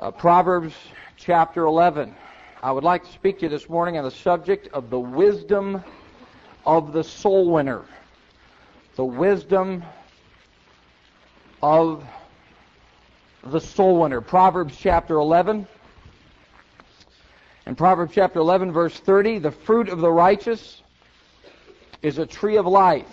Proverbs chapter 11. I would like to speak to you this morning on the subject of the wisdom of the soul winner. The wisdom of the soul winner. Proverbs chapter 11. In Proverbs chapter 11, verse 30, the fruit of the righteous is a tree of life,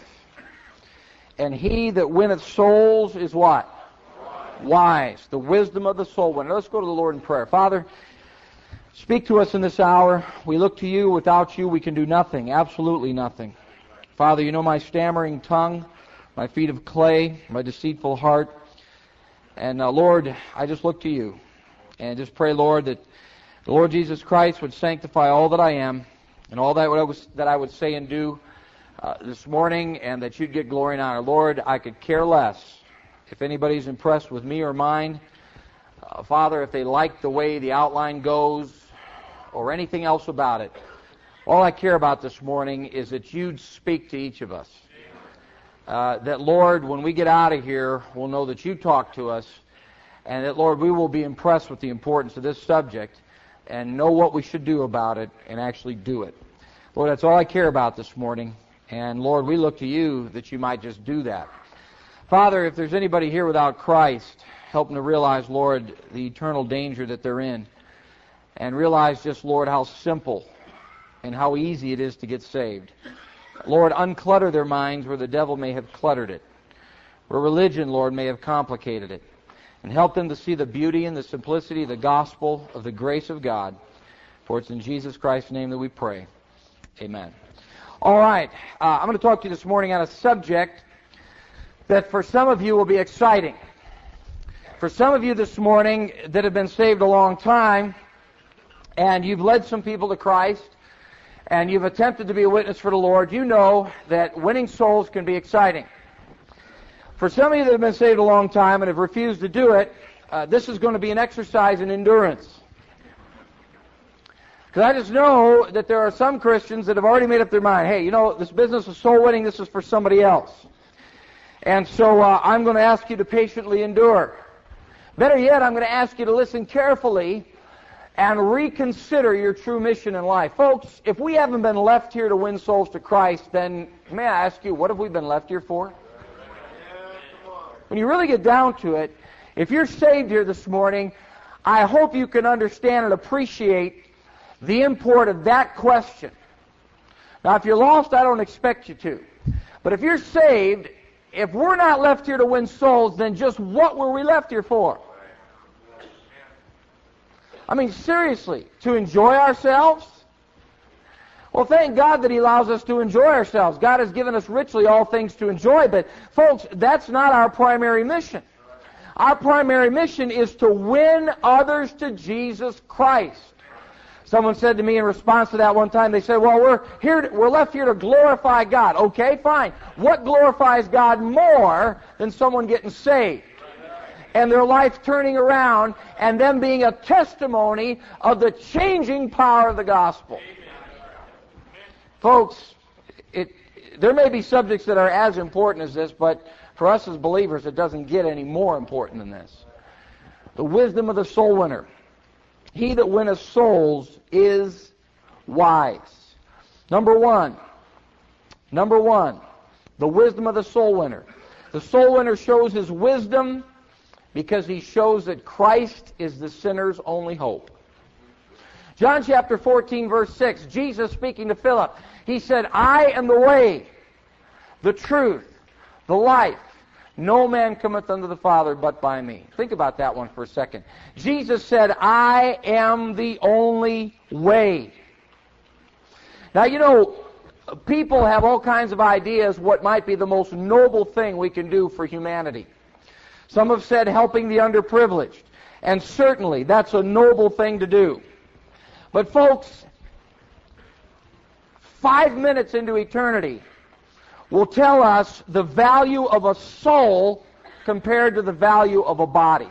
and he that winneth souls is what? Wise. The wisdom of the soul winner. Let's go to the Lord in prayer. Father, speak to us in this hour. We look to you. Without you, we can do nothing, absolutely nothing. Father, you know my stammering tongue, my feet of clay, my deceitful heart. And Lord, I just look to you and just pray, Lord, that the Lord Jesus Christ would sanctify all that I am and all that I would say and do this morning, and that you'd get glory and honor. Lord, I could care less if anybody's impressed with me or mine. Father, if they like the way the outline goes or anything else about it, all I care about this morning is that you'd speak to each of us. That, Lord, when we get out of here, we'll know that you talk to us, and that, Lord, we will be impressed with the importance of this subject and know what we should do about it and actually do it. Lord, that's all I care about this morning. And, Lord, we look to you that you might just do that. Father, if there's anybody here without Christ, help them to realize, Lord, the eternal danger that they're in. And realize just, Lord, how simple and how easy it is to get saved. Lord, unclutter their minds where the devil may have cluttered it, where religion, Lord, may have complicated it. And help them to see the beauty and the simplicity of the gospel of the grace of God. For it's in Jesus Christ's name that we pray. Amen. All right. I'm going to talk to you this morning on a subject that for some of you will be exciting. For some of you this morning that have been saved a long time, and you've led some people to Christ, and you've attempted to be a witness for the Lord, you know that winning souls can be exciting. For some of you that have been saved a long time and have refused to do it, this is going to be an exercise in endurance. Because I just know that there are some Christians that have already made up their mind, hey, you know, this business of soul winning, this is for somebody else. And so I'm going to ask you to patiently endure. Better yet, I'm going to ask you to listen carefully and reconsider your true mission in life. Folks, if we haven't been left here to win souls to Christ, then may I ask you, what have we been left here for? When you really get down to it, if you're saved here this morning, I hope you can understand and appreciate the import of that question. Now, if you're lost, I don't expect you to. But if you're saved, if we're not left here to win souls, then just what were we left here for? I mean, seriously, to enjoy ourselves? Well, thank God that He allows us to enjoy ourselves. God has given us richly all things to enjoy, but folks, that's not our primary mission. Our primary mission is to win others to Jesus Christ. Someone said to me in response to that one time, they said, well, we're left here to glorify God. Okay, fine. What glorifies God more than someone getting saved and their life turning around and them being a testimony of the changing power of the gospel? Folks, there may be subjects that are as important as this, but for us as believers, it doesn't get any more important than this. The wisdom of the soul winner. He that winneth souls is wise. Number one, the wisdom of the soul winner. The soul winner shows his wisdom because he shows that Christ is the sinner's only hope. John chapter 14, verse 6, Jesus speaking to Philip, he said, I am the way, the truth, the life. No man cometh unto the Father but by me. Think about that one for a second. Jesus said, I am the only way. Now, you know, people have all kinds of ideas what might be the most noble thing we can do for humanity. Some have said helping the underprivileged. And certainly, that's a noble thing to do. But folks, 5 minutes into eternity will tell us the value of a soul compared to the value of a body.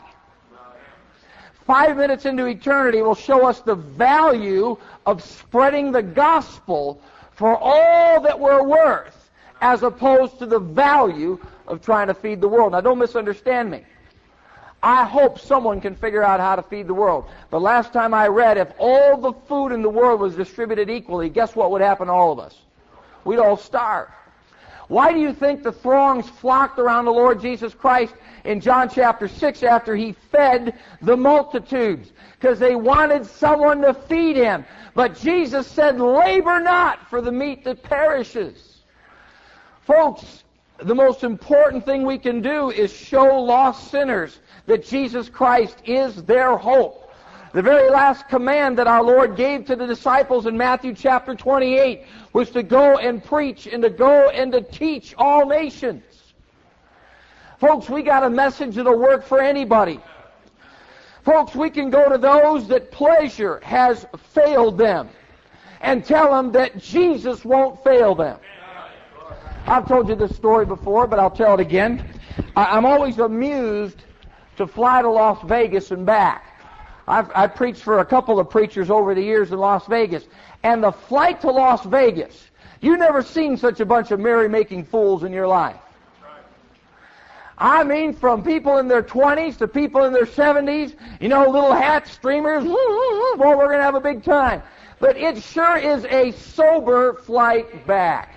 5 minutes into eternity will show us the value of spreading the gospel for all that we're worth, as opposed to the value of trying to feed the world. Now, don't misunderstand me. I hope someone can figure out how to feed the world. But last time I read, if all the food in the world was distributed equally, guess what would happen to all of us? We'd all starve. Why do you think the throngs flocked around the Lord Jesus Christ in John chapter 6 after He fed the multitudes? Because they wanted someone to feed Him. But Jesus said, labor not for the meat that perishes. Folks, the most important thing we can do is show lost sinners that Jesus Christ is their hope. The very last command that our Lord gave to the disciples in Matthew chapter 28 was to go and preach and to go and to teach all nations. Folks, we got a message that'll work for anybody. Folks, we can go to those that pleasure has failed them and tell them that Jesus won't fail them. I've told you this story before, but I'll tell it again. I'm always amused to fly to Las Vegas and back. I've preached for a couple of preachers over the years in Las Vegas. And the flight to Las Vegas, you've never seen such a bunch of merry-making fools in your life. I mean, from people in their 20s to people in their 70s, you know, little hats, streamers, well, we're going to have a big time. But it sure is a sober flight back.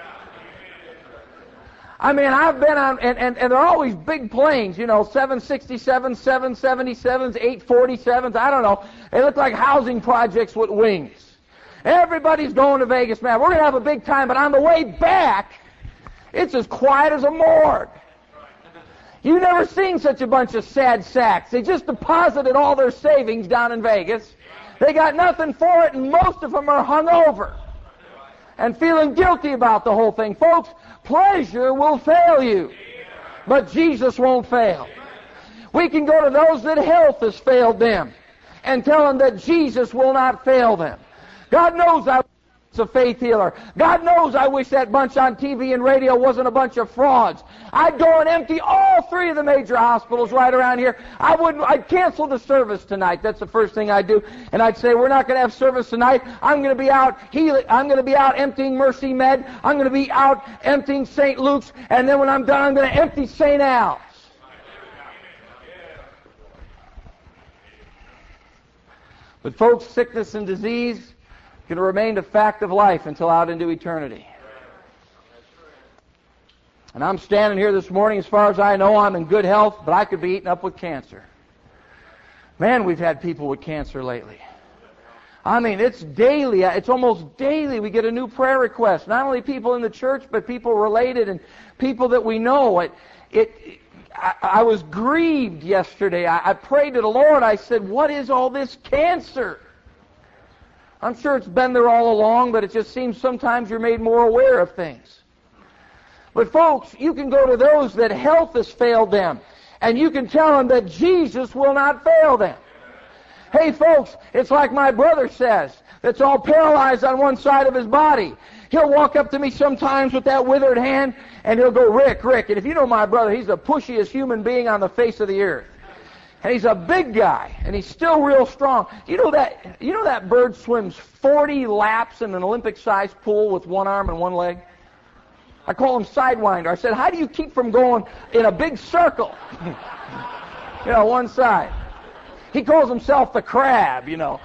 I mean, I've been on, and they're always big planes, you know, 767s, 777s, 847s, I don't know. They look like housing projects with wings. Everybody's going to Vegas, man. We're going to have a big time, but on the way back, it's as quiet as a morgue. You've never seen such a bunch of sad sacks. They just deposited all their savings down in Vegas. They got nothing for it, and most of them are hungover and feeling guilty about the whole thing. Folks, pleasure will fail you, but Jesus won't fail. We can go to those that health has failed them and tell them that Jesus will not fail them. God knows I was a faith healer. God knows I wish that bunch on TV and radio wasn't a bunch of frauds. I'd go and empty all three of the major hospitals right around here. I'd cancel the service tonight. That's the first thing I'd do. And I'd say, we're not going to have service tonight. I'm going to be out healing. I'm going to be out emptying Mercy Med. I'm going to be out emptying St. Luke's. And then when I'm done, I'm going to empty St. Al's. But folks, sickness and disease can remain a fact of life until out into eternity. And I'm standing here this morning, as far as I know, I'm in good health, but I could be eaten up with cancer. Man, we've had people with cancer lately. I mean, it's daily. It's almost daily we get a new prayer request. Not only people in the church, but people related and people that we know. I was grieved yesterday. I prayed to the Lord. I said, what is all this cancer? I'm sure it's been there all along, but it just seems sometimes you're made more aware of things. But folks, you can go to those that health has failed them, and you can tell them that Jesus will not fail them. Hey folks, it's like my brother says, that's all paralyzed on one side of his body. He'll walk up to me sometimes with that withered hand, and he'll go, Rick. And if you know my brother, he's the pushiest human being on the face of the earth. And he's a big guy, and he's still real strong. You know that bird swims 40 laps in an Olympic-sized pool with one arm and one leg? I call him Sidewinder. I said, how do you keep from going in a big circle? You know, one side. He calls himself the crab, you know.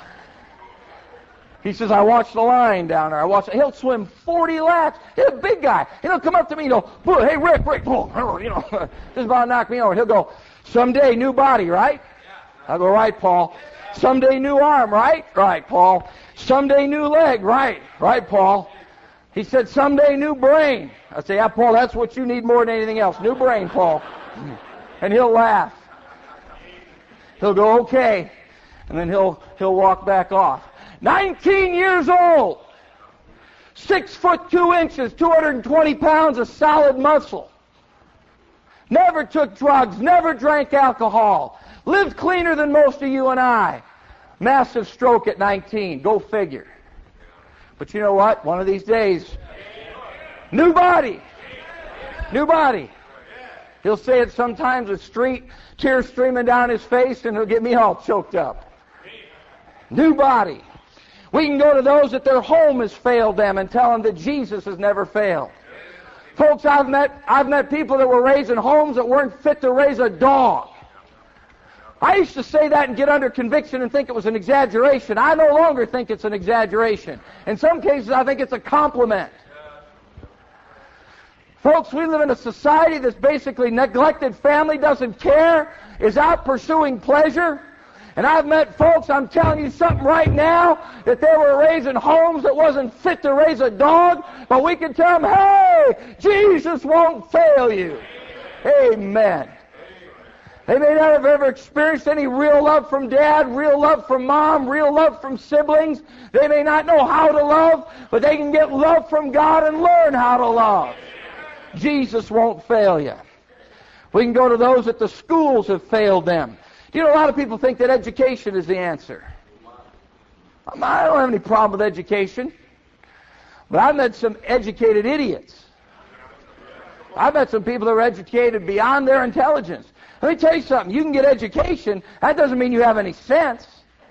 He says, I watch the line down there. He'll swim 40 laps. He's a big guy. He'll come up to me and go, hey, Rick, you know, just about to knock me over. He'll go, someday new body, right? I'll go, right, Paul. Someday new arm, right? Right, Paul. Someday new leg, right? Right, Paul. He said, someday new brain. I say, yeah, Paul, that's what you need more than anything else. New brain, Paul. And he'll laugh. He'll go, okay. And then he'll walk back off. 19 years old. 6 foot 2 inches, 220 pounds of solid muscle. Never took drugs, never drank alcohol. Lived cleaner than most of you and I. Massive stroke at 19. Go figure. But you know what? One of these days, new body. New body. He'll say it sometimes with tears streaming down his face, and he'll get me all choked up. New body. We can go to those that their home has failed them and tell them that Jesus has never failed. Folks, I've met people that were raised in homes that weren't fit to raise a dog. I used to say that and get under conviction and think it was an exaggeration. I no longer think it's an exaggeration. In some cases, I think it's a compliment. Folks, we live in a society that's basically neglected family, doesn't care, is out pursuing pleasure. And I've met folks, I'm telling you something right now, that they were raising homes that wasn't fit to raise a dog, but we can tell them, hey, Jesus won't fail you. Amen. They may not have ever experienced any real love from dad, real love from mom, real love from siblings. They may not know how to love, but they can get love from God and learn how to love. Jesus won't fail you. We can go to those that the schools have failed them. You know, a lot of people think that education is the answer. I don't have any problem with education. But I've met some educated idiots. I've met some people that are educated beyond their intelligence. Let me tell you something. You can get education. That doesn't mean you have any sense.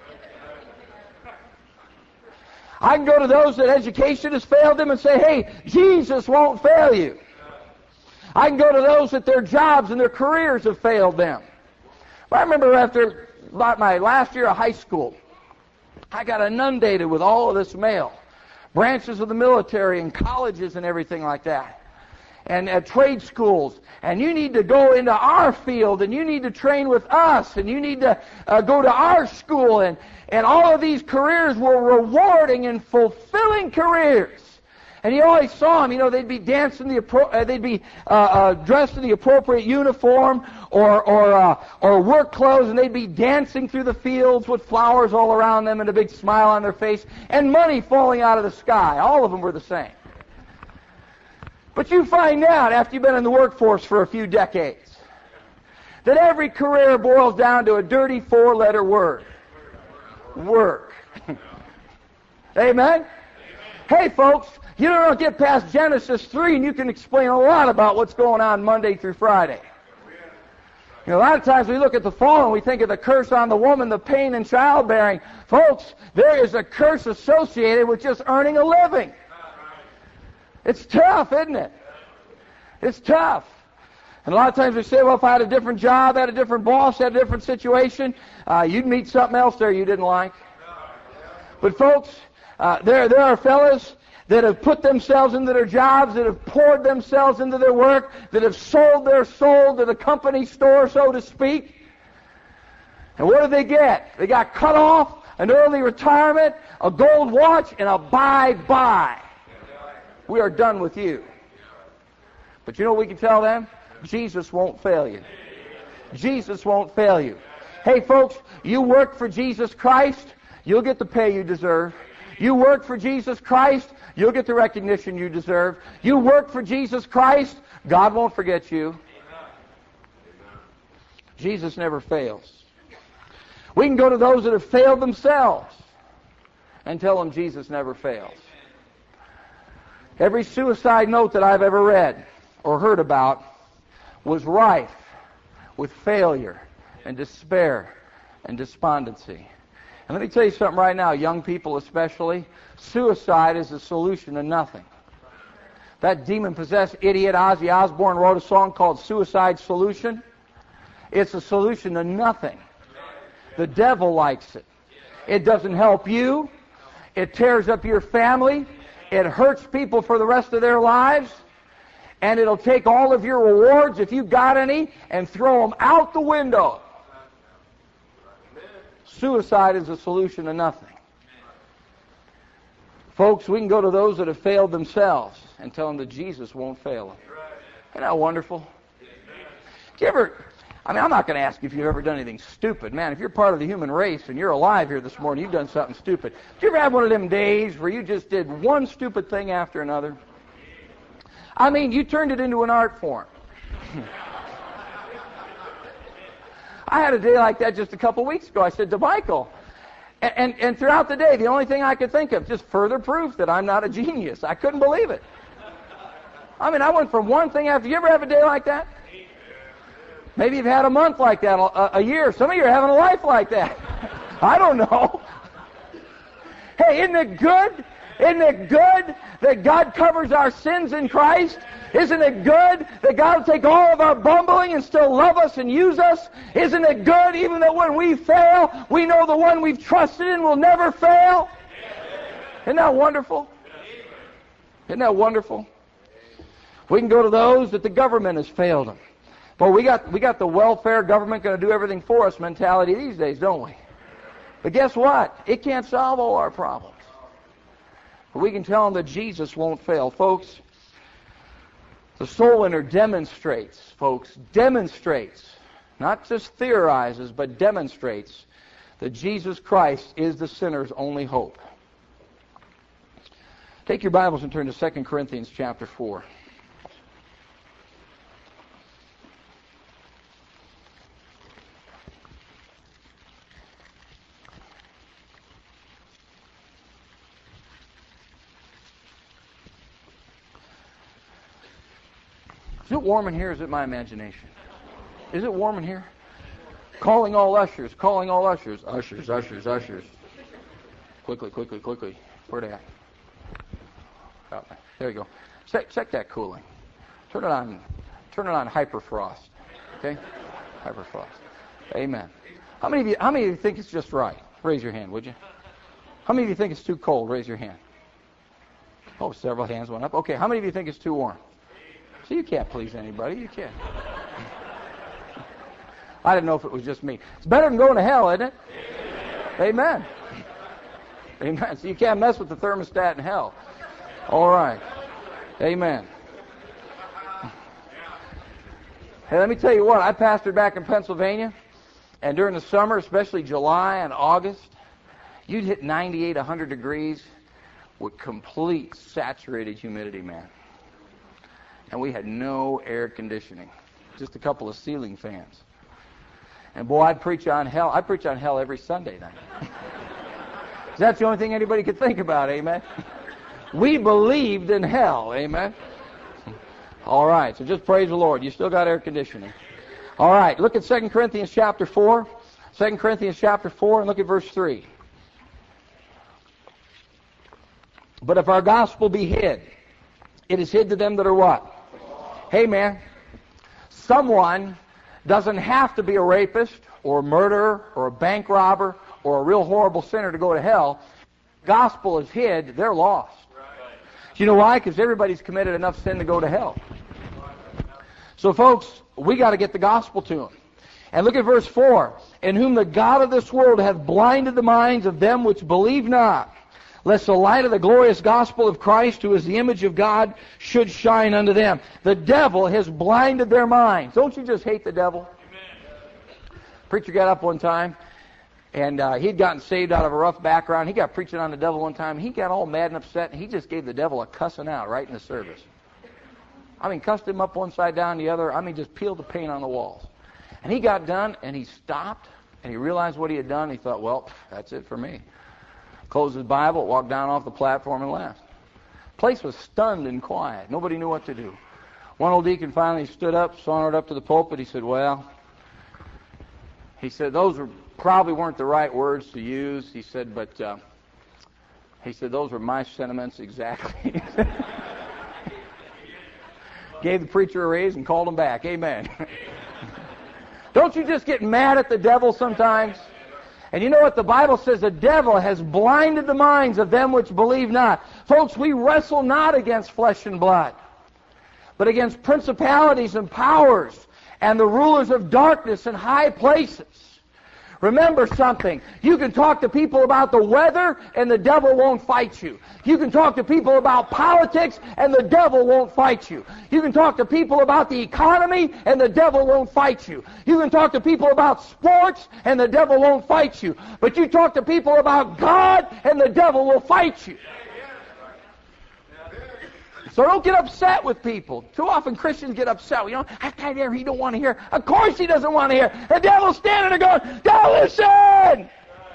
I can go to those that education has failed them and say, hey, Jesus won't fail you. I can go to those that their jobs and their careers have failed them. I remember after about my last year of high school, I got inundated with all of this mail. Branches of the military and colleges and everything like that. And at trade schools. And you need to go into our field, and you need to train with us, and you need to go to our school. And all of these careers were rewarding and fulfilling careers. And you always saw them, you know, they'd be dancing they'd be dressed in the appropriate uniform or work clothes, and they'd be dancing through the fields with flowers all around them and a big smile on their face, and money falling out of the sky. All of them were the same. But you find out after you've been in the workforce for a few decades that every career boils down to a dirty 4-letter word. Work. Amen? Hey, folks. You don't get past Genesis 3 and you can explain a lot about what's going on Monday through Friday. You know, a lot of times we look at the fall and we think of the curse on the woman, the pain in childbearing. Folks, there is a curse associated with just earning a living. It's tough, isn't it? It's tough. And a lot of times we say, well, if I had a different job, had a different boss, had a different situation, you'd meet something else there you didn't like. But folks, there are fellas that have put themselves into their jobs, that have poured themselves into their work, that have sold their soul to the company store, so to speak. And what did they get? They got cut off, an early retirement, a gold watch, and a bye-bye. We are done with you. But you know what we can tell them? Jesus won't fail you. Jesus won't fail you. Hey, folks, you work for Jesus Christ, you'll get the pay you deserve. You work for Jesus Christ, you'll get the recognition you deserve. You work for Jesus Christ, God won't forget you. Jesus never fails. We can go to those that have failed themselves and tell them Jesus never fails. Every suicide note that I've ever read or heard about was rife with failure and despair and despondency. And let me tell you something right now, young people especially, suicide is a solution to nothing. That demon-possessed idiot Ozzy Osbourne wrote a song called Suicide Solution. It's a solution to nothing. The devil likes it. It doesn't help you. It tears up your family. It hurts people for the rest of their lives. And it'll take all of your rewards, if you've got any, and throw them out the window. Suicide is a solution to nothing. Folks, we can go to those that have failed themselves and tell them that Jesus won't fail them. Isn't that wonderful? Do you ever, I'm not going to ask you if you've ever done anything stupid. Man, if you're part of the human race and you're alive here this morning, you've done something stupid. Do you ever have one of them days where you just did one stupid thing after another? I mean, you turned it into an art form. I had a day like that just a couple weeks ago. I said to Michael, and throughout the day, the only thing I could think of, just further proof that I'm not a genius. I couldn't believe it. I mean, I went from one thing after. You ever have a day like that? Maybe you've had a month like that, a year. Some of you are having a life like that. I don't know. Hey, isn't it good Isn't it good that God covers our sins in Christ? Isn't it good that God will take all of our bumbling and still love us and use us? Isn't it good even that when we fail, we know the one we've trusted in will never fail? Isn't that wonderful? Isn't that wonderful? We can go to those that the government has failed them. But we got the welfare government going to do everything for us mentality these days, don't we? But guess what? It can't solve all our problems. But we can tell them that Jesus won't fail. Folks, the soul winner demonstrates, not just theorizes, but demonstrates that Jesus Christ is the sinner's only hope. Take your Bibles and turn to 2 Corinthians chapter 4. Is it warm in here, or is it my imagination? Is it warm in here? Calling all ushers, calling all ushers. Ushers, ushers, ushers. Quickly, quickly, quickly. Where they at? Oh, there you go. Check that cooling. Turn it on hyperfrost. Okay? Hyperfrost. Amen. How many of you think it's just right? Raise your hand, would you? How many of you think it's too cold? Raise your hand. Oh, several hands went up. Okay, how many of you think it's too warm? So you can't please anybody. You can't. I didn't know if it was just me. It's better than going to hell, isn't it? Amen. Amen. So you can't mess with the thermostat in hell. All right. Amen. Hey, let me tell you what. I pastored back in Pennsylvania, and during the summer, especially July and August, you'd hit 98, 100 degrees with complete saturated humidity, man. And we had no air conditioning, just a couple of ceiling fans. And boy, I'd preach on hell. I preach on hell every Sunday night. That's the only thing anybody could think about, amen? We believed in hell, amen? All right, so just praise the Lord. You still got air conditioning. All right, look at 2 Corinthians chapter 4. 2 Corinthians chapter 4, and look at verse 3. But if our gospel be hid, it is hid to them that are what? Hey, man, someone doesn't have to be a rapist or a murderer or a bank robber or a real horrible sinner to go to hell. Gospel is hid, they're lost. Do you know why? Because everybody's committed enough sin to go to hell. So, folks, we got to get the gospel to them. And look at verse 4. In whom the God of this world hath blinded the minds of them which believe not, lest the light of the glorious gospel of Christ, who is the image of God, should shine unto them. The devil has blinded their minds. Don't you just hate the devil? Amen. Preacher got up one time, and he'd gotten saved out of a rough background. He got preaching on the devil one time. He got all mad and upset, and he just gave the devil a cussing out right in the service. I mean, cussed him up one side, down the other. I mean, just peeled the paint on the walls. And he got done, and he stopped, and he realized what he had done. He thought, well, that's it for me. Closed his Bible, walked down off the platform, and left. The place was stunned and quiet. Nobody knew what to do. One old deacon finally stood up, sauntered up to the pulpit. He said, well, those probably weren't the right words to use. He said, but those were my sentiments exactly. Gave the preacher a raise and called him back. Amen. Don't you just get mad at the devil sometimes? And you know what? The Bible says the devil has blinded the minds of them which believe not. Folks, we wrestle not against flesh and blood, but against principalities and powers and the rulers of darkness in high places. Remember something. You can talk to people about the weather and the devil won't fight you. You can talk to people about politics and the devil won't fight you. You can talk to people about the economy and the devil won't fight you. You can talk to people about sports and the devil won't fight you. But you talk to people about God and the devil will fight you. So don't get upset with people. Too often Christians get upset. You know, that guy there, he don't want to hear. Of course he doesn't want to hear. The devil's standing there going, don't listen!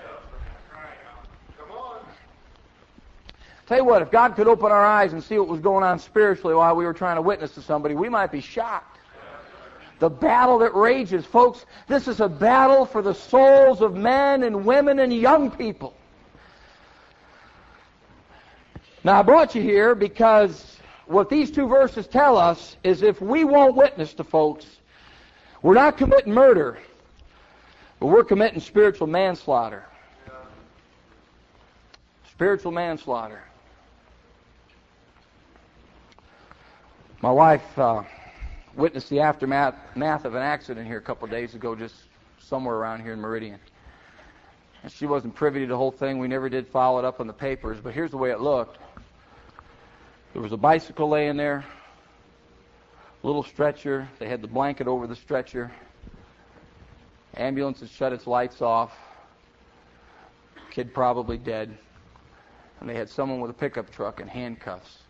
Tell you what, if God could open our eyes and see what was going on spiritually while we were trying to witness to somebody, we might be shocked. The battle that rages, folks, this is a battle for the souls of men and women and young people. Now, I brought you here because what these two verses tell us is if we won't witness to folks, we're not committing murder, but we're committing spiritual manslaughter. Spiritual manslaughter. My wife witnessed the aftermath of an accident here a couple of days ago, just somewhere around here in Meridian. And she wasn't privy to the whole thing. We never did follow it up on the papers, but here's the way it looked. There was a bicycle laying there, a little stretcher. They had the blanket over the stretcher. Ambulance had shut its lights off. Kid probably dead. And they had someone with a pickup truck in handcuffs.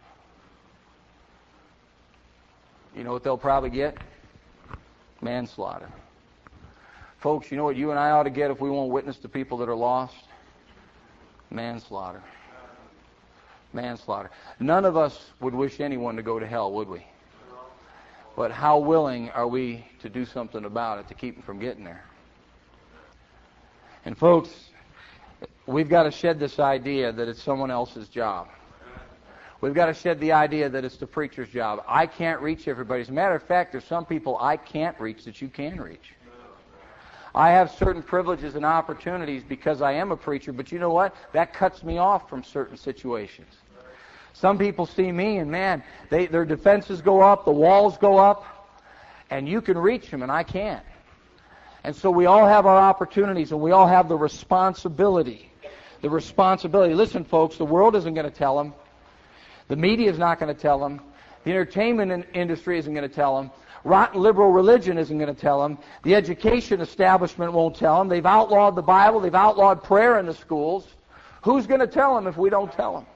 You know what they'll probably get? Manslaughter. Folks, you know what you and I ought to get if we won't witness to people that are lost? Manslaughter. Manslaughter. None of us would wish anyone to go to hell, would we? But how willing are we to do something about it to keep them from getting there? And folks, we've got to shed this idea that it's someone else's job. We've got to shed the idea that it's the preacher's job. I can't reach everybody. As a matter of fact, there's some people I can't reach that you can reach. I have certain privileges and opportunities because I am a preacher, but you know what? That cuts me off from certain situations. Some people see me and man, their defenses go up, the walls go up, and you can reach them and I can't. And so we all have our opportunities and we all have the responsibility. The responsibility. Listen, folks, the world isn't going to tell them. The media is not going to tell them. The entertainment industry isn't going to tell them. Rotten liberal religion isn't going to tell them. The education establishment won't tell them. They've outlawed the Bible. They've outlawed prayer in the schools. Who's going to tell them if we don't tell them?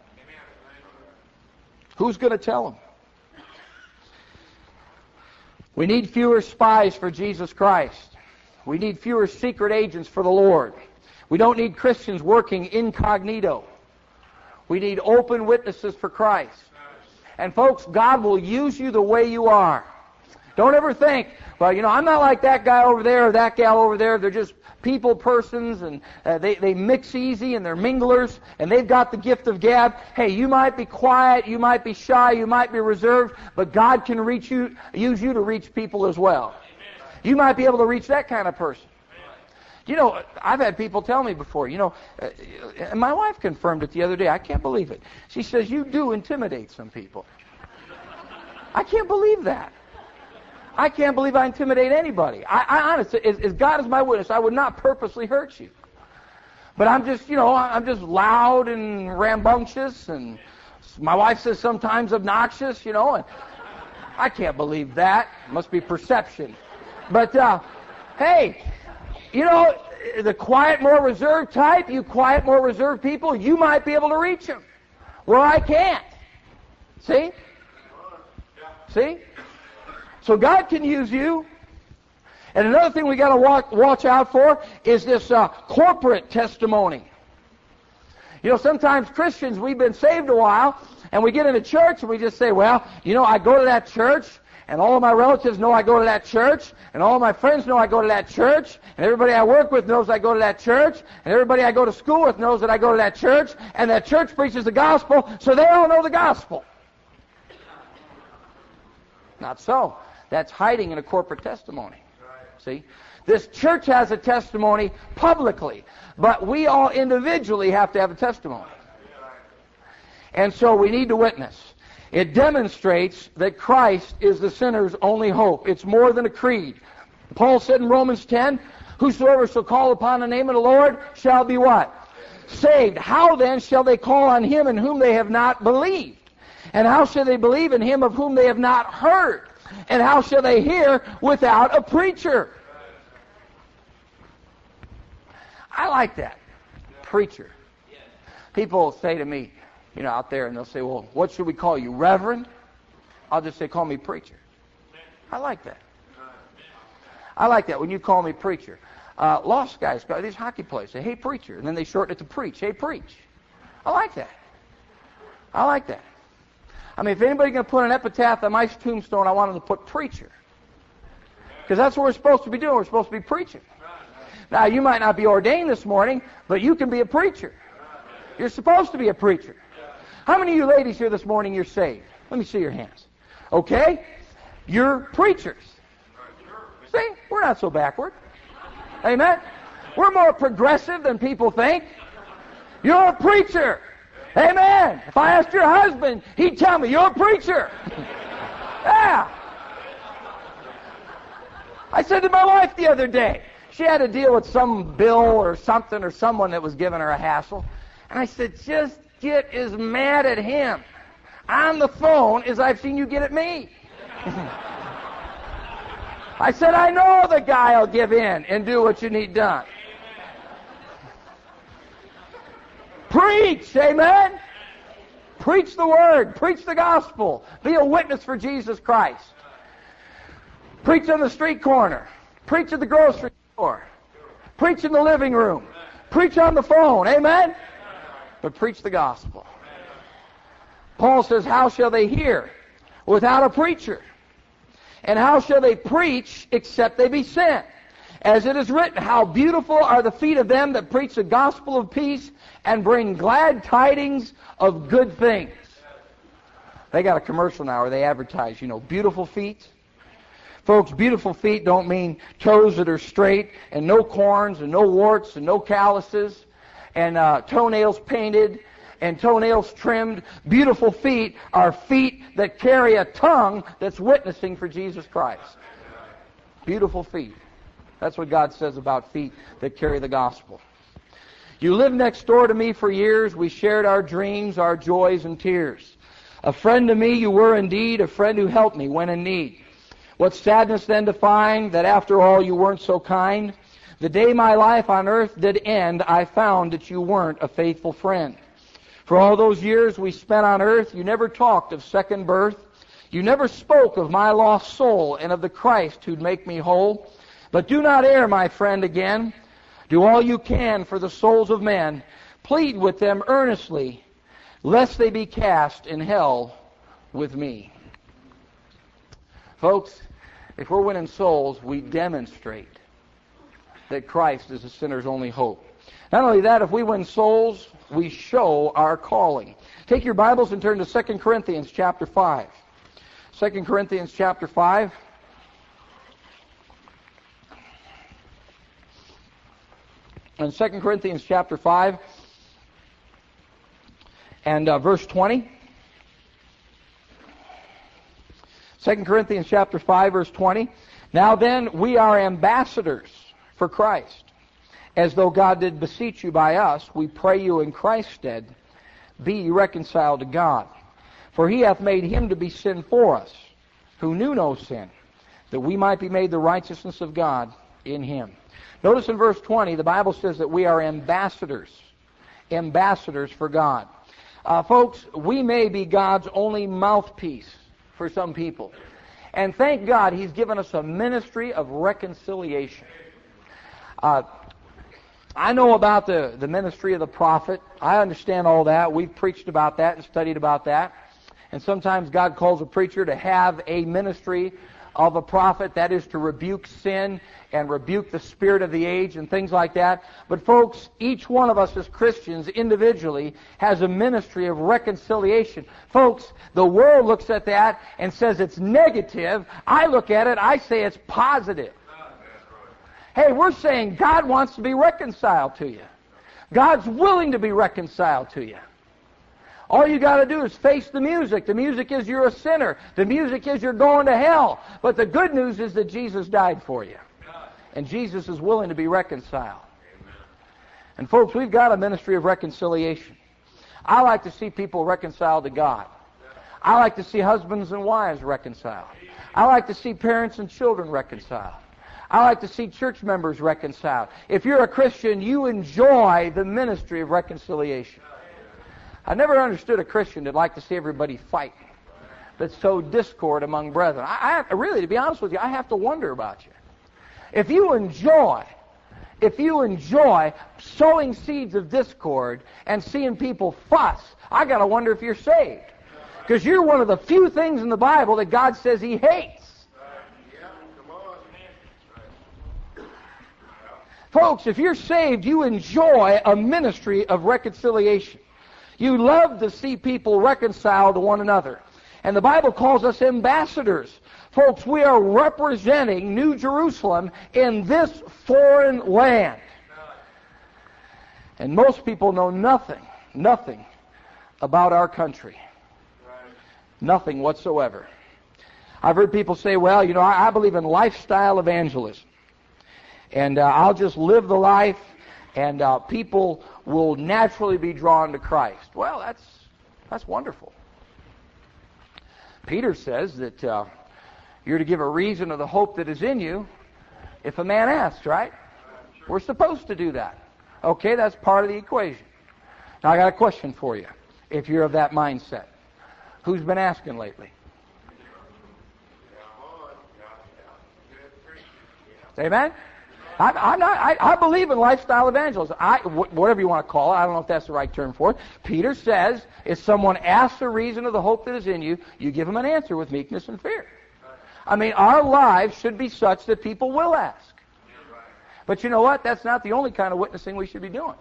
Who's going to tell them? We need fewer spies for Jesus Christ. We need fewer secret agents for the Lord. We don't need Christians working incognito. We need open witnesses for Christ. And folks, God will use you the way you are. Don't ever think, well, you know, I'm not like that guy over there or that gal over there. They're just people persons and they mix easy and they're minglers and they've got the gift of gab. Hey, you might be quiet, you might be shy, you might be reserved, but God can use you to reach people as well. You might be able to reach that kind of person. You know, I've had people tell me before, you know, and my wife confirmed it the other day. I can't believe it. She says, you do intimidate some people. I can't believe that. I can't believe I intimidate anybody. I honestly, as God is my witness, I would not purposely hurt you. But I'm just, you know, I'm just loud and rambunctious, and my wife says sometimes obnoxious, you know, and I can't believe that. It must be perception. But, hey, you know, the quiet, more reserved type, you quiet, more reserved people, you might be able to reach them where I can't. See? See? So God can use you. And another thing we got to watch out for is this corporate testimony. You know, sometimes Christians, we've been saved a while, and we get into church and we just say, well, you know, I go to that church, and all of my relatives know I go to that church, and all of my friends know I go to that church, and everybody I work with knows I go to that church, and everybody I go to school with knows that I go to that church, and that church preaches the gospel, so they all know the gospel. Not so. That's hiding in a corporate testimony. See? This church has a testimony publicly, but we all individually have to have a testimony. And so we need to witness. It demonstrates that Christ is the sinner's only hope. It's more than a creed. Paul said in Romans 10, whosoever shall call upon the name of the Lord shall be what? Saved. How then shall they call on him in whom they have not believed? And how shall they believe in him of whom they have not heard? And how shall they hear without a preacher? I like that. Preacher. People say to me, you know, out there, and they'll say, well, what should we call you, Reverend? I'll just say, call me preacher. I like that. I like that when you call me preacher. Lost guys, these hockey players say, hey, preacher. And then they shorten it to preach. Hey, preach. I like that. I like that. I mean, if anybody's going to put an epitaph on my tombstone, I want them to put preacher. Because that's what we're supposed to be doing. We're supposed to be preaching. Now, you might not be ordained this morning, but you can be a preacher. You're supposed to be a preacher. How many of you ladies here this morning, you're saved? Let me see your hands. Okay? You're preachers. See? We're not so backward. Amen? We're more progressive than people think. You're a preacher. Amen. If I asked your husband, he'd tell me, you're a preacher. Yeah. I said to my wife the other day, she had to deal with some bill or something or someone that was giving her a hassle. And I said, just get as mad at him on the phone as I've seen you get at me. I said, I know the guy will give in and do what you need done. Preach, amen? Preach the Word. Preach the gospel. Be a witness for Jesus Christ. Preach on the street corner. Preach at the grocery store. Preach in the living room. Preach on the phone, amen? But preach the gospel. Paul says, how shall they hear without a preacher? And how shall they preach except they be sent? As it is written, how beautiful are the feet of them that preach the gospel of peace and bring glad tidings of good things. They got a commercial now where they advertise, beautiful feet. Folks, beautiful feet don't mean toes that are straight and no corns and no warts and no calluses and toenails painted and toenails trimmed. Beautiful feet are feet that carry a tongue that's witnessing for Jesus Christ. Beautiful feet. That's what God says about feet that carry the gospel. You lived next door to me for years. We shared our dreams, our joys, and tears. A friend to me you were indeed, a friend who helped me when in need. What sadness then to find that after all you weren't so kind. The day my life on earth did end, I found that you weren't a faithful friend. For all those years we spent on earth, you never talked of second birth. You never spoke of my lost soul and of the Christ who'd make me whole. But do not err, my friend, again. Do all you can for the souls of men. Plead with them earnestly, lest they be cast in hell with me. Folks, if we're winning souls, we demonstrate that Christ is a sinner's only hope. Not only that, if we win souls, we show our calling. Take your Bibles and turn to 2 Corinthians chapter 5. 2 Corinthians chapter 5. In 2 Corinthians chapter 5 and verse 20. 2 Corinthians chapter 5, verse 20. Now then, we are ambassadors for Christ. As though God did beseech you by us, we pray you in Christ's stead, be ye reconciled to God. For he hath made him to be sin for us, who knew no sin, that we might be made the righteousness of God in him. Notice in verse 20, the Bible says that we are ambassadors. Ambassadors for God. Folks, we may be God's only mouthpiece for some people. And thank God he's given us a ministry of reconciliation. I know about the ministry of the prophet. I understand all that. We've preached about that and studied about that. And sometimes God calls a preacher to have a ministry of a prophet, that is to rebuke sin and rebuke the spirit of the age and things like that. But folks, each one of us as Christians individually has a ministry of reconciliation. Folks, the world looks at that and says it's negative. I look at it, I say it's positive. Hey, we're saying God wants to be reconciled to you. God's willing to be reconciled to you. All you got to do is face the music. The music is you're a sinner. The music is you're going to hell. But the good news is that Jesus died for you. And Jesus is willing to be reconciled. And folks, we've got a ministry of reconciliation. I like to see people reconciled to God. I like to see husbands and wives reconciled. I like to see parents and children reconciled. I like to see church members reconciled. If you're a Christian, you enjoy the ministry of reconciliation. I never understood a Christian that'd like to see everybody fight, that sow discord among brethren. I really, to be honest with you, I have to wonder about you. If you enjoy sowing seeds of discord and seeing people fuss, I got to wonder if you're saved. Because you're one of the few things in the Bible that God says he hates. Folks, if you're saved, you enjoy a ministry of reconciliation. You love to see people reconciled to one another. And the Bible calls us ambassadors. Folks, we are representing New Jerusalem in this foreign land. And most people know nothing about our country. Nothing whatsoever. I've heard people say, well, I believe in lifestyle evangelism. And I'll just live the life, and people will naturally be drawn to Christ. Well, that's wonderful. Peter says that you're to give a reason of the hope that is in you if a man asks, right? We're supposed to do that. Okay, that's part of the equation. Now, I got a question for you, if you're of that mindset. Who's been asking lately? Amen? I believe in lifestyle evangelism. Whatever you want to call it. I don't know if that's the right term for it. Peter says, if someone asks the reason of the hope that is in you, you give them an answer with meekness and fear. I mean, our lives should be such that people will ask. But you know what? That's not the only kind of witnessing we should be doing.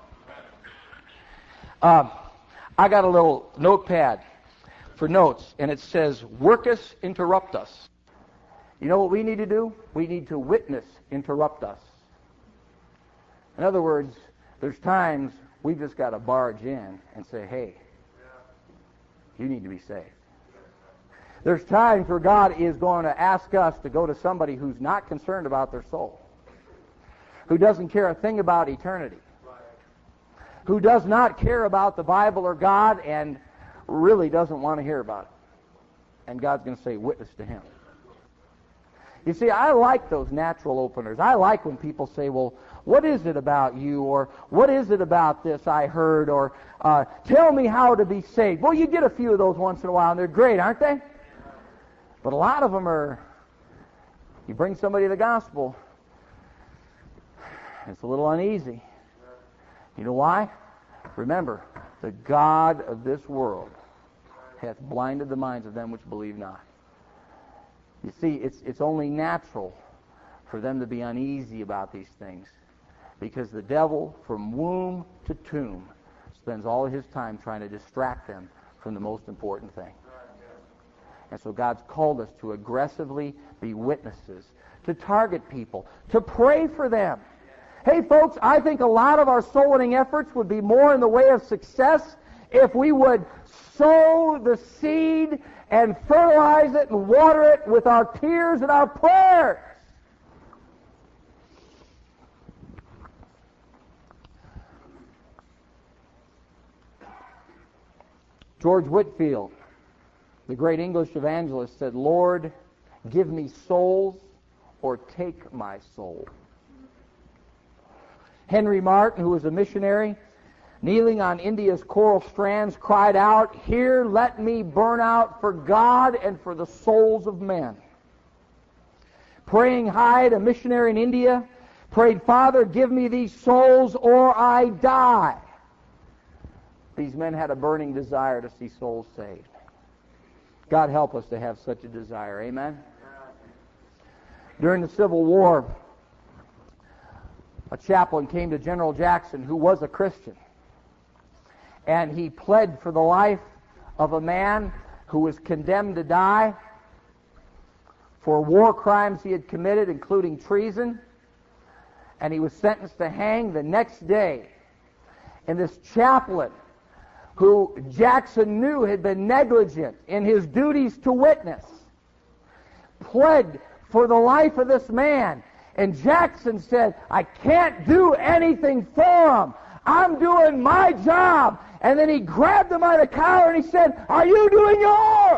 I got a little notepad for notes, and it says, workus interruptus. You know what we need to do? We need to witness interruptus. In other words, there's times we've just got to barge in and say, hey, you need to be saved. There's times where God is going to ask us to go to somebody who's not concerned about their soul, who doesn't care a thing about eternity, who does not care about the Bible or God and really doesn't want to hear about it. And God's going to say, witness to him. You see, I like those natural openers. I like when people say, well, what is it about you? Or what is it about this I heard? Or tell me how to be saved. Well, you get a few of those once in a while, and they're great, aren't they? But a lot of them are, you bring somebody the gospel, it's a little uneasy. You know why? Remember, the God of this world hath blinded the minds of them which believe not. You see, it's only natural for them to be uneasy about these things, because the devil, from womb to tomb, spends all of his time trying to distract them from the most important thing. And so God's called us to aggressively be witnesses, to target people, to pray for them. Hey, folks, I think a lot of our soul-winning efforts would be more in the way of success if we would sow the seed and fertilize it and water it with our tears and our prayers. George Whitefield, the great English evangelist, said, Lord, give me souls or take my soul. Henry Martin, who was a missionary, kneeling on India's coral strands, cried out, here let me burn out for God and for the souls of men. Praying Hyde, a missionary in India, prayed, Father, give me these souls or I die. These men had a burning desire to see souls saved. God help us to have such a desire. Amen? During the Civil War, a chaplain came to General Jackson who was a Christian, and he pled for the life of a man who was condemned to die for war crimes he had committed, including treason, and he was sentenced to hang the next day. And this chaplain, who Jackson knew had been negligent in his duties to witness, pled for the life of this man. And Jackson said, I can't do anything for him. I'm doing my job. And then he grabbed him by the collar and he said, are you doing yours?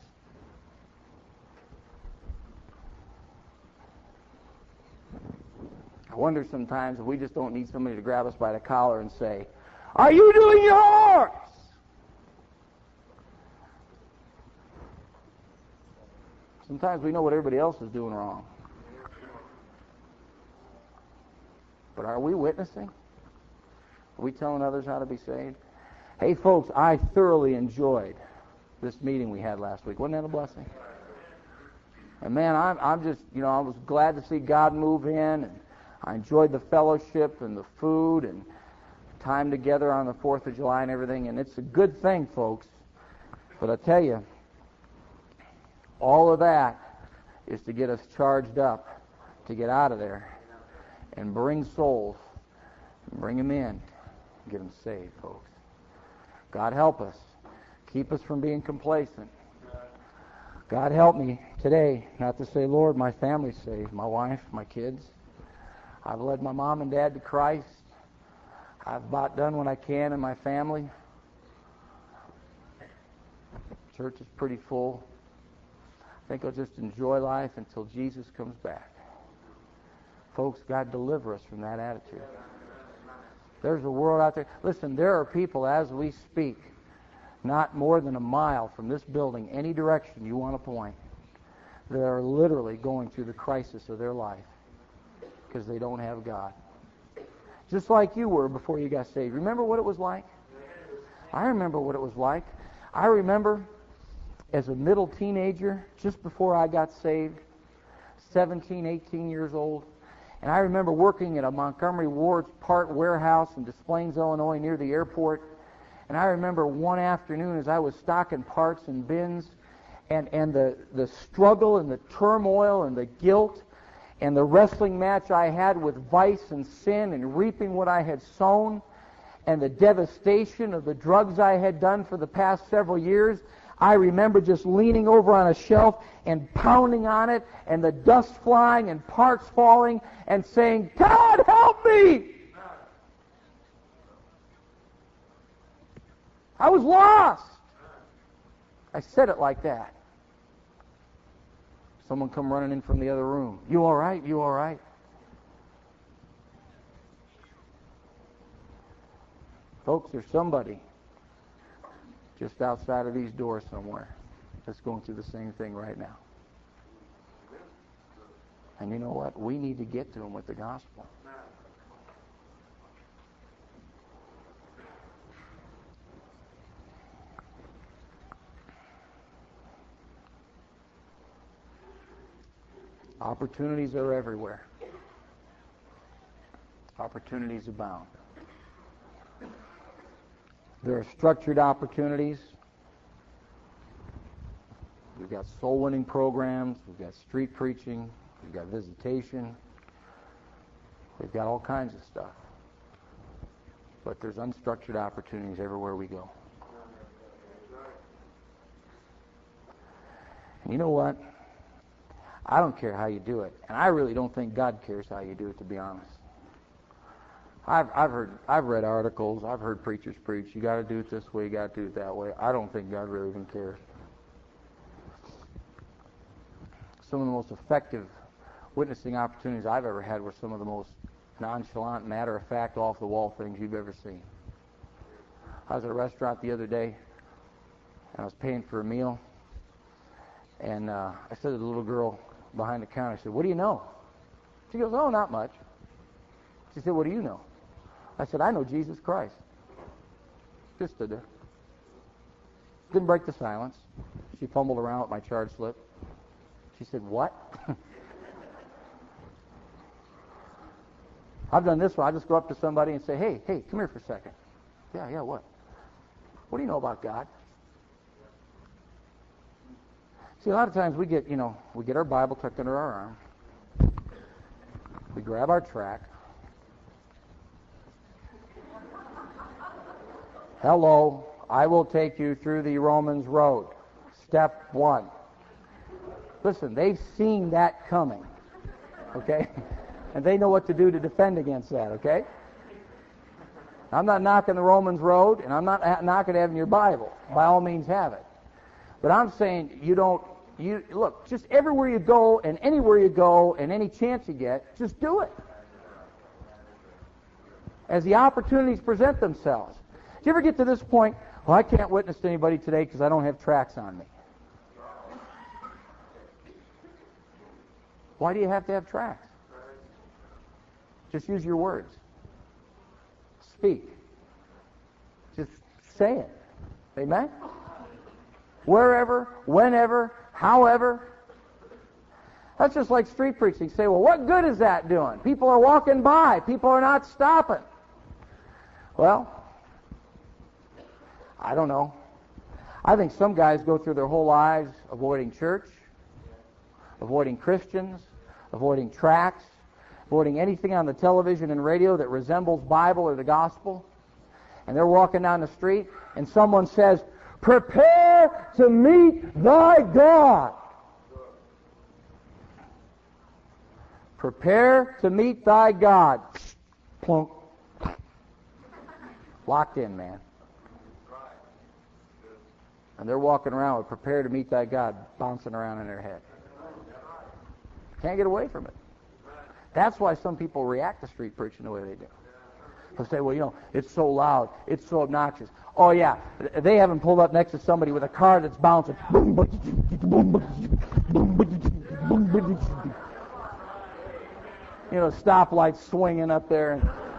I wonder sometimes if we just don't need somebody to grab us by the collar and say, are you doing yours? Sometimes we know what everybody else is doing wrong. But are we witnessing? Are we telling others how to be saved? Hey, folks, I thoroughly enjoyed this meeting we had last week. Wasn't that a blessing? And man, I'm just, I was glad to see God move in, and I enjoyed the fellowship and the food and time together on the 4th of July and everything, and it's a good thing, folks. But I tell you, all of that is to get us charged up, to get out of there and bring souls, bring them in, get them saved, folks. God help us. Keep us from being complacent. God help me today not to say, Lord, my family's saved, my wife, my kids. I've led my mom and dad to Christ. I've about done what I can in my family. Church is pretty full. I think I'll just enjoy life until Jesus comes back. Folks, God deliver us from that attitude. There's a world out there. Listen, there are people as we speak, not more than a mile from this building, any direction you want to point, that are literally going through the crisis of their life because they don't have God. Just like you were before you got saved. Remember what it was like? I remember what it was like. I remember as a middle teenager, just before I got saved, 17, 18 years old, and I remember working at a Montgomery Ward's part warehouse in Des Plaines, Illinois, near the airport. And I remember one afternoon as I was stocking parts and bins, and the struggle and the turmoil and the guilt and the wrestling match I had with vice and sin and reaping what I had sown and the devastation of the drugs I had done for the past several years. I remember just leaning over on a shelf and pounding on it and the dust flying and parts falling and saying, God, help me! I was lost. I said it like that. Someone come running in from the other room. You all right? You all right? Folks, there's somebody just outside of these doors somewhere that's going through the same thing right now. And you know what? We need to get to them with the gospel. Opportunities are everywhere. Opportunities abound. There are structured opportunities. We've got soul-winning programs. We've got street preaching. We've got visitation. We've got all kinds of stuff. But there's unstructured opportunities everywhere we go. And you know what? I don't care how you do it. And I really don't think God cares how you do it, to be honest. I've read articles, I've heard preachers preach, you got to do it this way, you got to do it that way. I don't think God really even cares. Some of the most effective witnessing opportunities I've ever had were some of the most nonchalant, matter-of-fact, off-the-wall things you've ever seen. I was at a restaurant the other day, and I was paying for a meal, and I said to the little girl behind the counter, I said, "What do you know?" She goes, "Oh, not much." She said, "What do you know?" I said, "I know Jesus Christ." Just stood there. Didn't break the silence. She fumbled around with my charge slip. She said, "What?" I've done this one. I just go up to somebody and say, hey, come here for a second. Yeah, what? What do you know about God? See, a lot of times we get our Bible tucked under our arm. We grab our tract. Hello, I will take you through the Romans road. Step 1. Listen, they've seen that coming, okay? And they know what to do to defend against that, okay? I'm not knocking the Romans road, and I'm not knocking having your Bible. By all means, have it. But I'm saying look, just everywhere you go and anywhere you go and any chance you get, just do it. As the opportunities present themselves. Do you ever get to this point, well, I can't witness to anybody today because I don't have tracts on me? Why do you have to have tracts? Just use your words. Speak. Just say it. Amen? Wherever, whenever, however. That's just like street preaching. Say, well, what good is that doing? People are walking by. People are not stopping. Well, I don't know. I think some guys go through their whole lives avoiding church, avoiding Christians, avoiding tracts, avoiding anything on the television and radio that resembles Bible or the gospel. And they're walking down the street, and someone says, "Prepare to meet thy God." Prepare to meet thy God. Plunk. Locked in, man. And they're walking around with "prepare to meet thy God" bouncing around in their head. Can't get away from it. That's why some people react to street preaching the way they do. They'll say, "Well, you know, it's so loud, it's so obnoxious." Oh yeah, they haven't pulled up next to somebody with a car that's bouncing. You know, stoplights swinging up there.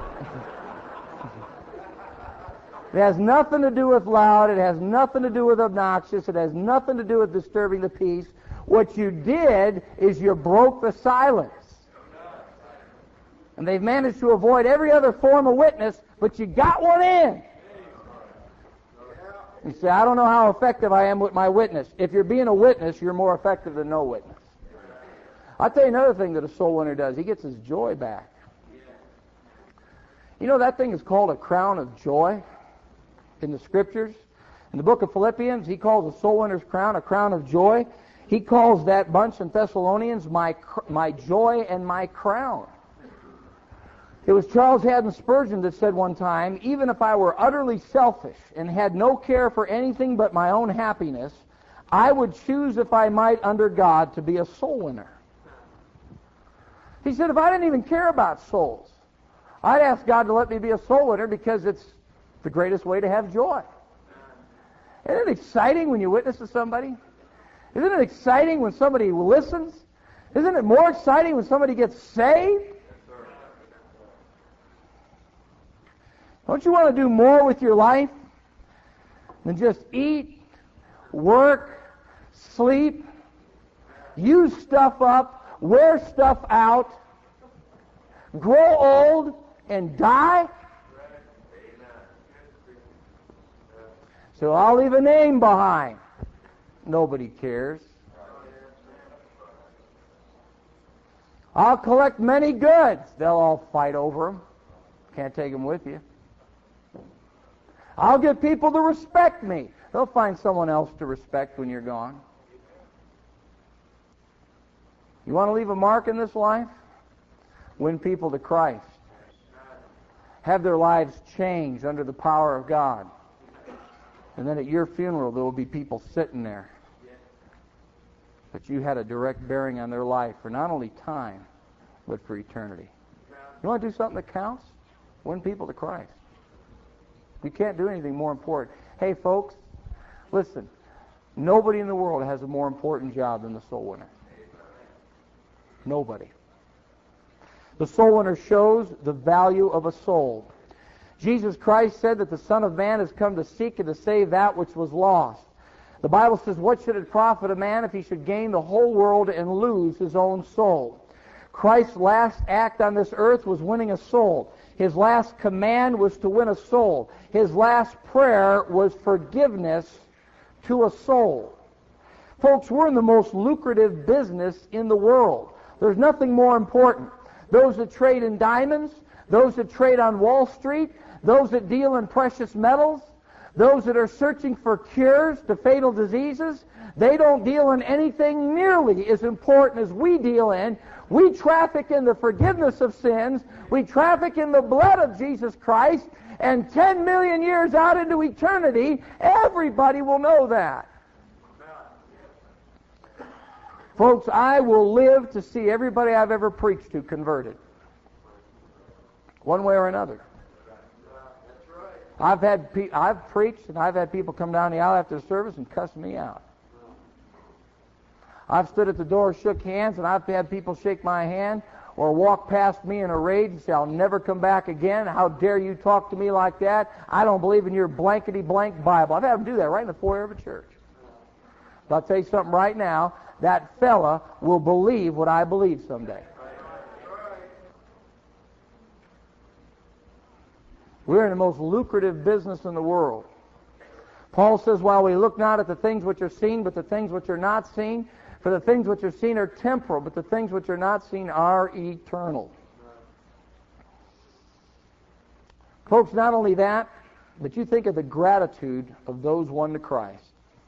It has nothing to do with loud. It has nothing to do with obnoxious. It has nothing to do with disturbing the peace. What you did is you broke the silence. And they've managed to avoid every other form of witness, but you got one in. You say, "I don't know how effective I am with my witness." If you're being a witness, you're more effective than no witness. I'll tell you another thing that a soul winner does. He gets his joy back. You know, that thing is called a crown of joy in the Scriptures. In the book of Philippians, he calls a soul winner's crown a crown of joy. He calls that bunch in Thessalonians my joy and my crown. It was Charles Haddon Spurgeon that said one time, "Even if I were utterly selfish and had no care for anything but my own happiness, I would choose, if I might, under God, to be a soul winner." He said, if I didn't even care about souls, I'd ask God to let me be a soul winner because it's the greatest way to have joy. Isn't it exciting when you witness to somebody? Isn't it exciting when somebody listens? Isn't it more exciting when somebody gets saved? Don't you want to do more with your life than just eat, work, sleep, use stuff up, wear stuff out, grow old, and die? So I'll leave a name behind. Nobody cares. I'll collect many goods. They'll all fight over them. Can't take them with you. I'll get people to respect me. They'll find someone else to respect when you're gone. You want to leave a mark in this life? Win people to Christ. Have their lives changed under the power of God. And then at your funeral, there will be people sitting there. But you had a direct bearing on their life for not only time, but for eternity. You want to do something that counts? Win people to Christ. You can't do anything more important. Hey, folks, listen. Nobody in the world has a more important job than the soul winner. Nobody. The soul winner shows the value of a soul. Jesus Christ said that the Son of Man has come to seek and to save that which was lost. The Bible says, what should it profit a man if he should gain the whole world and lose his own soul? Christ's last act on this earth was winning a soul. His last command was to win a soul. His last prayer was forgiveness to a soul. Folks, we're in the most lucrative business in the world. There's nothing more important. Those that trade in diamonds, those that trade on Wall Street, those that deal in precious metals, those that are searching for cures to fatal diseases, they don't deal in anything nearly as important as we deal in. We traffic in the forgiveness of sins. We traffic in the blood of Jesus Christ. And 10 million years out into eternity, everybody will know that. Folks, I will live to see everybody I've ever preached to converted. One way or another. I've preached and I've had people come down the aisle after the service and cuss me out. I've stood at the door, shook hands, and I've had people shake my hand or walk past me in a rage and say, I'll never come back again. How dare you talk to me like that? I don't believe in your blankety-blank Bible. I've had them do that right in the foyer of a church. But I'll tell you something right now. That fella will believe what I believe someday. We're in the most lucrative business in the world. Paul says, while we look not at the things which are seen, but the things which are not seen, for the things which are seen are temporal, but the things which are not seen are eternal. Folks, not only that, but you think of the gratitude of those won to Christ.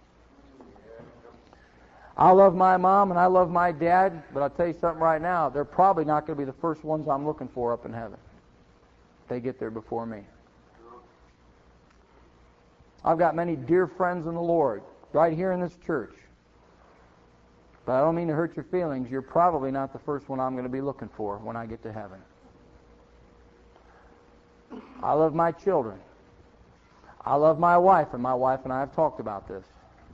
I love my mom and I love my dad, but I'll tell you something right now, they're probably not going to be the first ones I'm looking for up in heaven. They get there before me. I've got many dear friends in the Lord right here in this church. But I don't mean to hurt your feelings. You're probably not the first one I'm going to be looking for when I get to heaven. I love my children. I love my wife, and my wife and I have talked about this.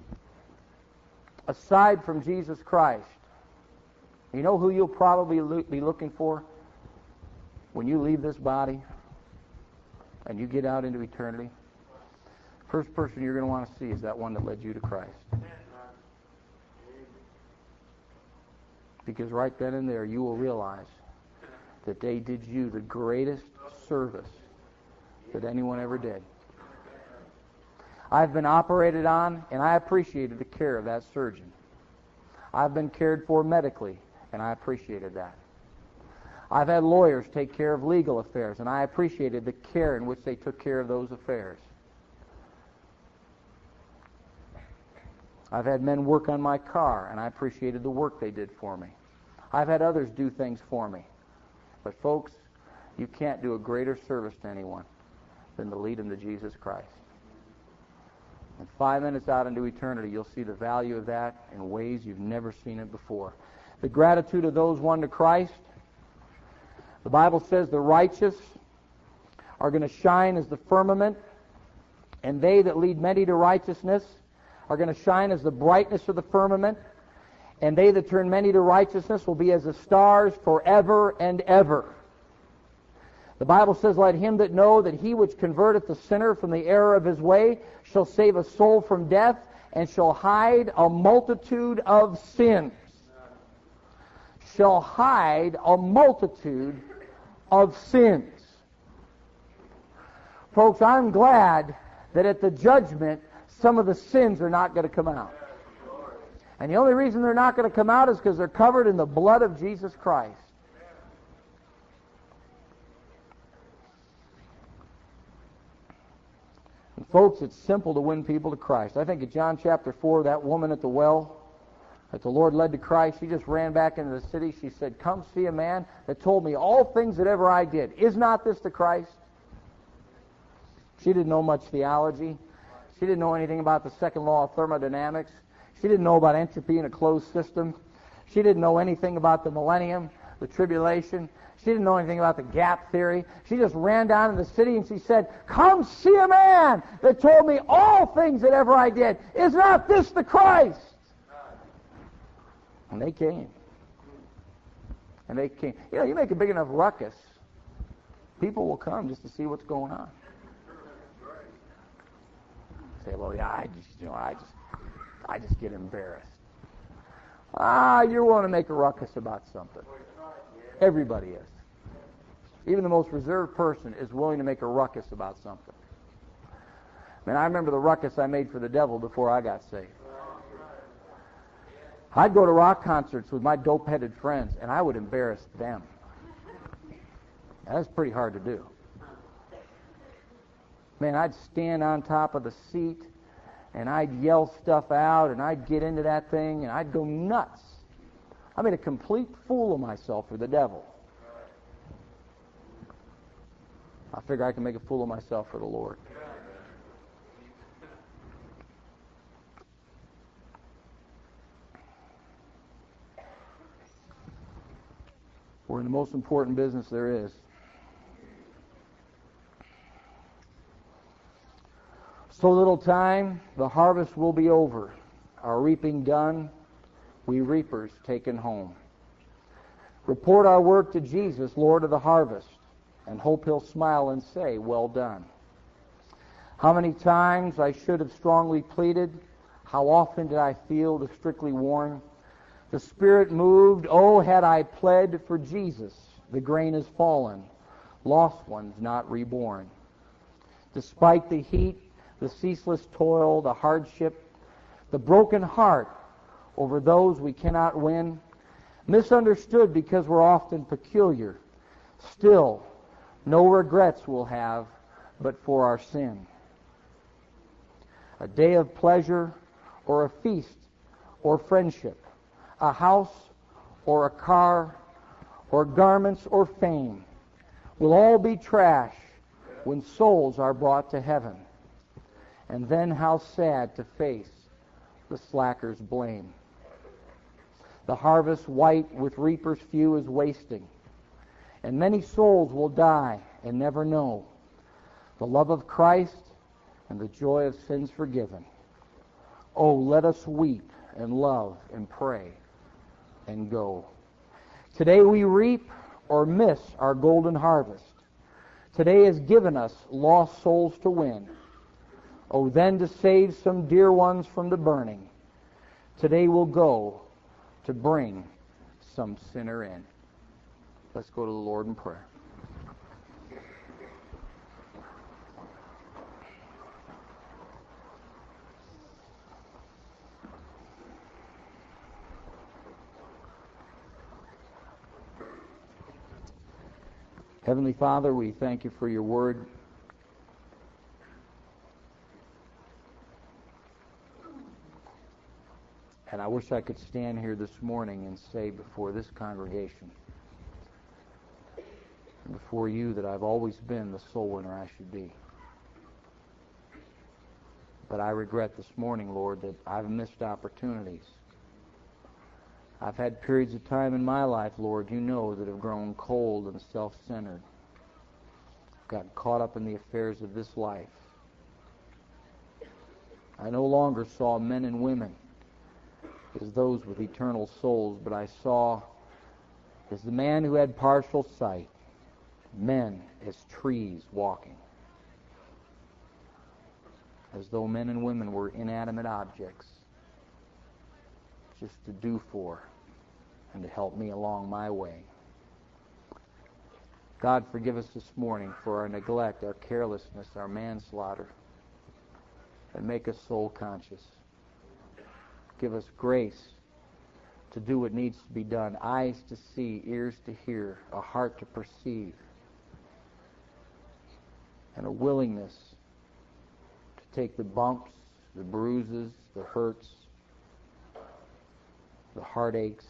Aside from Jesus Christ, you know who you'll probably be looking for when you leave this body and you get out into eternity? First person you're going to want to see is that one that led you to Christ. Because right then and there you will realize that they did you the greatest service that anyone ever did. I've been operated on, and I appreciated the care of that surgeon. I've been cared for medically, and I appreciated that. I've had lawyers take care of legal affairs, and I appreciated the care in which they took care of those affairs. I've had men work on my car, and I appreciated the work they did for me. I've had others do things for me. But folks, you can't do a greater service to anyone than to lead them to Jesus Christ. And 5 minutes out into eternity, you'll see the value of that in ways you've never seen it before. The gratitude of those won to Christ. The Bible says the righteous are going to shine as the firmament, and they that lead many to righteousness are going to shine as the brightness of the firmament, and they that turn many to righteousness will be as the stars forever and ever. The Bible says, let him that know that he which converteth the sinner from the error of his way shall save a soul from death, and shall hide a multitude of sins. Shall hide a multitude of sins. Folks, I'm glad that at the judgment, some of the sins are not going to come out. And the only reason they're not going to come out is because they're covered in the blood of Jesus Christ. And folks, it's simple to win people to Christ. I think in John chapter 4, that woman at the well that the Lord led to Christ, she just ran back into the city. She said, come see a man that told me all things that ever I did. Is not this the Christ? She didn't know much theology. She didn't know anything about the second law of thermodynamics. She didn't know about entropy in a closed system. She didn't know anything about the millennium, the tribulation. She didn't know anything about the gap theory. She just ran down to the city and she said, come see a man that told me all things that ever I did. Is not this the Christ? And they came. And they came. You know, you make a big enough ruckus, people will come just to see what's going on. Say, well, yeah, I just get embarrassed. You're willing to make a ruckus about something. Everybody is. Even the most reserved person is willing to make a ruckus about something. Man, I remember the ruckus I made for the devil before I got saved. I'd go to rock concerts with my dope-headed friends, and I would embarrass them. That's pretty hard to do. Man, I'd stand on top of the seat, and I'd yell stuff out, and I'd get into that thing, and I'd go nuts. I made a complete fool of myself for the devil. I figure I can make a fool of myself for the Lord. We're in the most important business there is. So little time, the harvest will be over. Our reaping done, we reapers taken home. Report our work to Jesus, Lord of the harvest, and hope he'll smile and say, well done. How many times I should have strongly pleaded, how often did I feel the strictly warn? The Spirit moved, oh, had I pled for Jesus, the grain is fallen, lost ones not reborn. Despite the heat, the ceaseless toil, the hardship, the broken heart over those we cannot win, misunderstood because we're often peculiar, still, no regrets we'll have but for our sin. A day of pleasure or a feast or friendship, a house or a car or garments or fame will all be trash when souls are brought to heaven. And then how sad to face the slacker's blame. The harvest white with reapers few is wasting, and many souls will die and never know the love of Christ and the joy of sins forgiven. Oh, let us weep and love and pray and go. Today we reap or miss our golden harvest. Today has given us lost souls to win. Oh, then to save some dear ones from the burning, today we'll go to bring some sinner in. Let's go to the Lord in prayer. Heavenly Father, we thank you for your word. And I wish I could stand here this morning and say before this congregation and before you that I've always been the soul winner I should be. But I regret this morning, Lord, that I've missed opportunities. I've had periods of time in my life, Lord, you know, that have grown cold and self-centered. I've gotten caught up in the affairs of this life. I no longer saw men and women as those with eternal souls, but I saw as the man who had partial sight, men as trees walking, as though men and women were inanimate objects, just to do for and to help me along my way. God, forgive us this morning for our neglect, our carelessness, our manslaughter, and make us soul conscious. Give us grace to do what needs to be done, eyes to see, ears to hear, a heart to perceive, and a willingness to take the bumps, the bruises, the hurts, the heartaches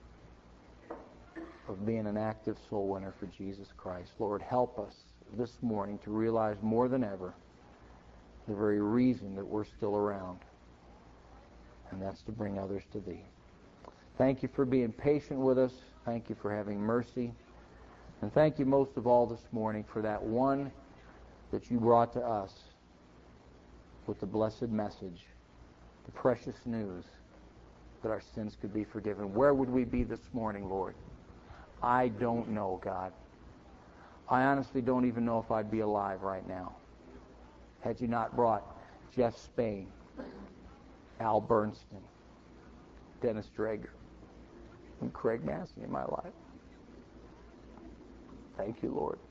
of being an active soul winner for Jesus Christ. Lord, help us this morning to realize more than ever the very reason that we're still around, and that's to bring others to Thee. Thank you for being patient with us. Thank you for having mercy. And thank you most of all this morning for that one that you brought to us with the blessed message, the precious news that our sins could be forgiven. Where would we be this morning, Lord? I don't know, God. I honestly don't even know if I'd be alive right now had you not brought Jeff Spain, Al Bernston, Dennis Drager, and Craig Massey in my life. Thank you, Lord.